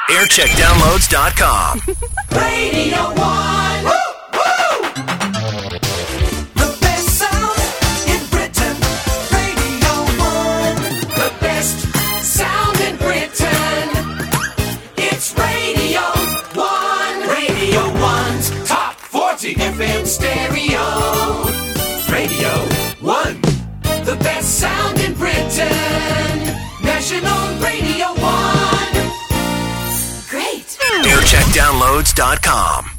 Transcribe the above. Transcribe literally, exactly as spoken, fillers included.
aircheck downloads dot com. Radio One. Woo, woo. The best sound in Britain. Radio One. The best sound in Britain. It's Radio One. Radio One's Top forty F M stereo. Radio One. The best sound in Britain. National Radio One. Great. aircheck downloads dot com.